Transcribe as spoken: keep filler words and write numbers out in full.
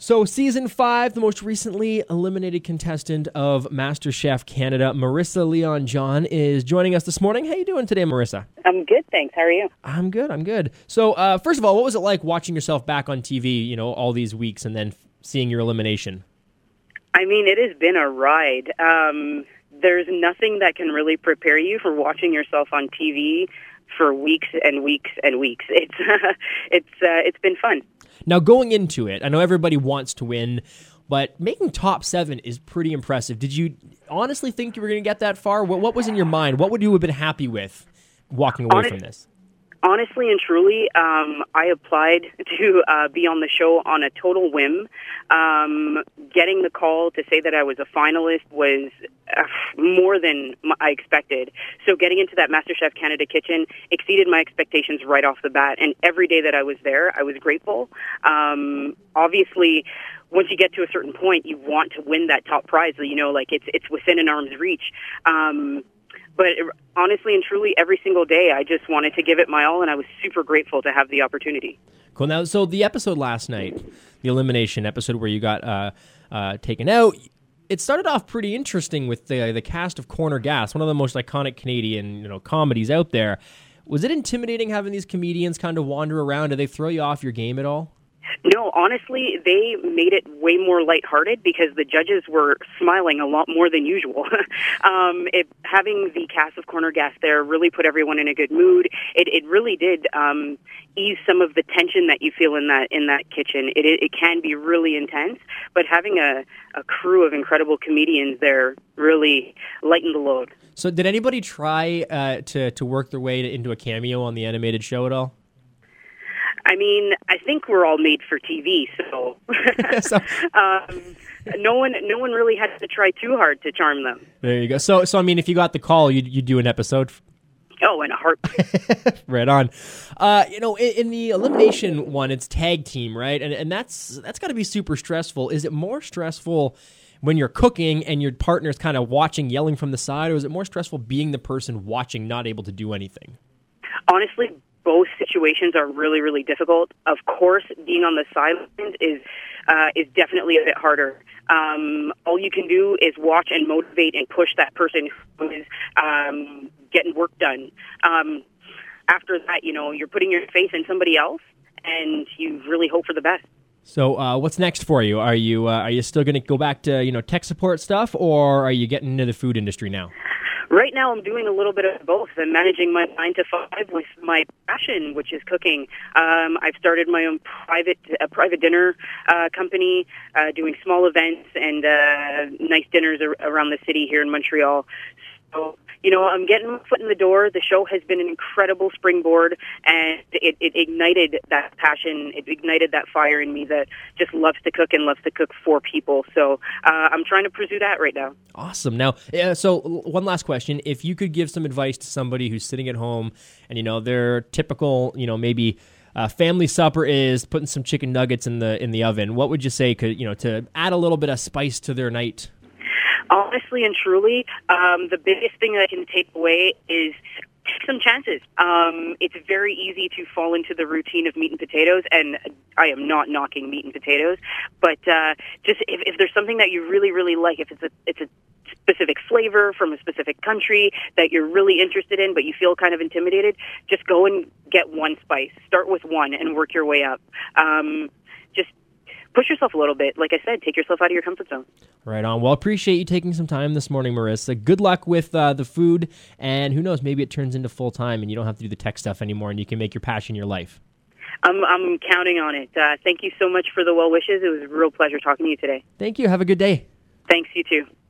So season five, the most recently eliminated contestant of MasterChef Canada, Marissa Leon-John, is joining us this morning. How you doing today, Marissa? I'm good, thanks. How are you? I'm good, I'm good. So uh, first of all, what was it like watching yourself back on T V, you know, all these weeks and then seeing your elimination? I mean, it has been a ride. Um, there's nothing that can really prepare you for watching yourself on T V for weeks and weeks and weeks. It's it's uh, it's been fun. Now, going into it, I know everybody wants to win, but making top seven is pretty impressive. Did you honestly think you were going to get that far? What, what was in your mind? What would you have been happy with walking away Honest- from this? Honestly and truly, um, I applied to uh, be on the show on a total whim. Um, getting the call to say that I was a finalist was uh, more than I expected. So getting into that MasterChef Canada kitchen exceeded my expectations right off the bat. And every day that I was there, I was grateful. Um, obviously, once you get to a certain point, you want to win that top prize. You know, like it's it's within an arm's reach. Um, But honestly and truly, every single day, I just wanted to give it my all, and I was super grateful to have the opportunity. Cool. Now, so the episode last night, the elimination episode where you got uh, uh, taken out, it started off pretty interesting with the the cast of Corner Gas, one of the most iconic Canadian you know comedies out there. Was it intimidating having these comedians kind of wander around? Did they throw you off your game at all? No, honestly, they made it way more lighthearted because the judges were smiling a lot more than usual. um, it, having the cast of Corner Gas there really put everyone in a good mood. It, it really did um, ease some of the tension that you feel in that in that kitchen. It, it, it can be really intense, but having a, a crew of incredible comedians there really lightened the load. So, did anybody try uh, to to work their way to, into a cameo on the animated show at all? I mean, I think we're all made for T V, so, so um, no one, no one really had to try too hard to charm them. There you go. So, so I mean, if you got the call, you'd you do an episode. Oh, in a heartbeat. Right on. Uh, you know, in, in the elimination one, it's tag team, right? And and that's that's got to be super stressful. Is it more stressful when you're cooking and your partner's kind of watching, yelling from the side, or is it more stressful being the person watching, not able to do anything? Honestly, both situations are really, really difficult. Of course, being on the sidelines is uh, is definitely a bit harder. Um, all you can do is watch and motivate and push that person who is um, getting work done. Um, after that, you know, you're putting your faith in somebody else, and you really hope for the best. So, uh, what's next for you? Are you uh, are you still going to go back to you know tech support stuff, or are you getting into the food industry now? Right now, I'm doing a little bit of both. I'm managing my nine to five with my passion, which is cooking. Um, I've started my own private uh, private dinner uh, company, uh, doing small events and uh, nice dinners ar- around the city here in Montreal. So, you know, I'm getting my foot in the door. The show has been an incredible springboard, and it, it ignited that passion. It ignited that fire in me that just loves to cook and loves to cook for people. So uh, I'm trying to pursue that right now. Awesome. Now, uh, so one last question. If you could give some advice to somebody who's sitting at home and, you know, their typical, you know, maybe uh, family supper is putting some chicken nuggets in the in the oven, what would you say could, you know, to add a little bit of spice to their night? Honestly and truly, um, the biggest thing that I can take away is take some chances. Um, it's very easy to fall into the routine of meat and potatoes, and I am not knocking meat and potatoes, but uh, just if, if there's something that you really, really like, if it's a it's a specific flavor from a specific country that you're really interested in, but you feel kind of intimidated, just go and get one spice. Start with one and work your way up. Um, just push yourself a little bit. Like I said, take yourself out of your comfort zone. Right on. Well, appreciate you taking some time this morning, Marissa. Good luck with uh, the food, and who knows, maybe it turns into full-time and you don't have to do the tech stuff anymore and you can make your passion your life. I'm, I'm counting on it. Uh, thank you so much for the well wishes. It was a real pleasure talking to you today. Thank you. Have a good day. Thanks, you too.